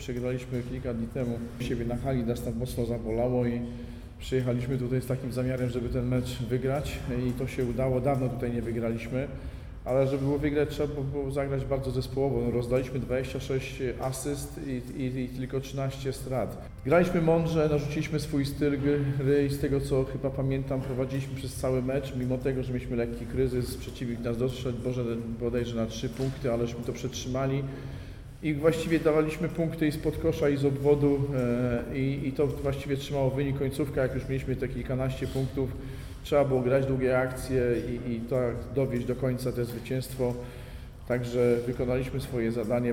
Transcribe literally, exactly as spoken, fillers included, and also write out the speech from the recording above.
przegraliśmy kilka dni temu u siebie na hali, nas tam mocno zabolało i przyjechaliśmy tutaj z takim zamiarem, żeby ten mecz wygrać i to się udało. Dawno tutaj nie wygraliśmy, ale żeby było wygrać, trzeba było zagrać bardzo zespołowo. No, rozdaliśmy dwadzieścia sześć asyst i, i, i tylko trzynaście strat. Graliśmy mądrze, narzuciliśmy swój styl gry i z tego co chyba pamiętam prowadziliśmy przez cały mecz, mimo tego, że mieliśmy lekki kryzys, przeciwnik nas doszedł bodajże na trzy punkty, aleśmy to przetrzymali. I właściwie dawaliśmy punkty i spod kosza, i z obwodu e, i, i to właściwie trzymało wynik. Końcówka, jak już mieliśmy te kilkanaście punktów, trzeba było grać długie akcje i, i tak dowieść do końca to zwycięstwo. Także wykonaliśmy swoje zadanie.